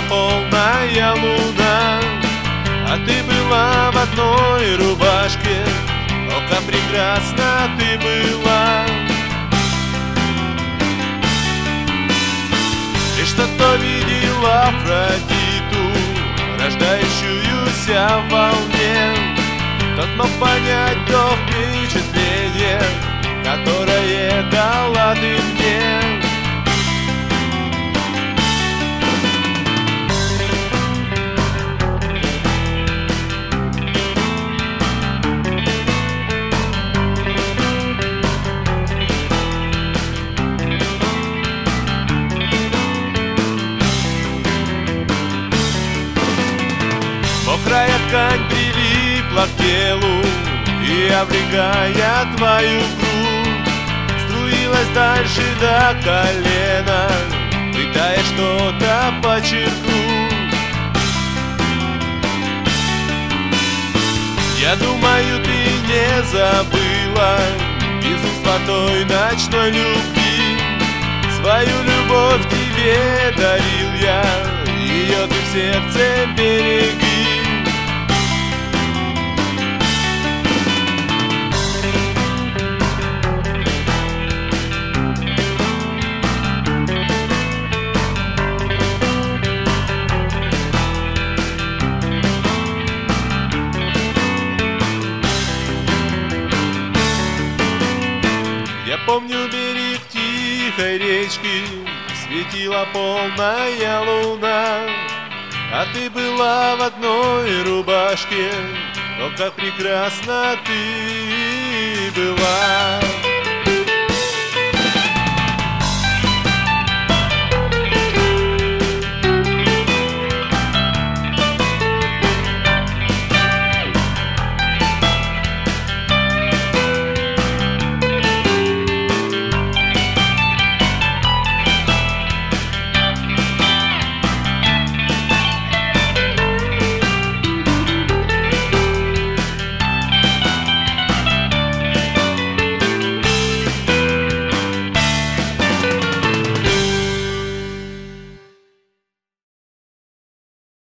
полная луна, а ты была в одной рубашке. О, как прекрасна ты была! Ты что-то видела Афродиту, рождающуюся в волне. Тот мог понять то впечатление, которое дала ты мне. Мокрая ткань прилипла к телу, и, обрегая твою грудь, струилась дальше до колена, пытаясь что-то подчеркнуть. Я думаю, ты не забыла безумство той ночной любви. Свою любовь тебе дарил я, ее ты в сердце береги. Я помню берег тихой речки, светила полная луна, а ты была в одной рубашке. О, как прекрасна ты была!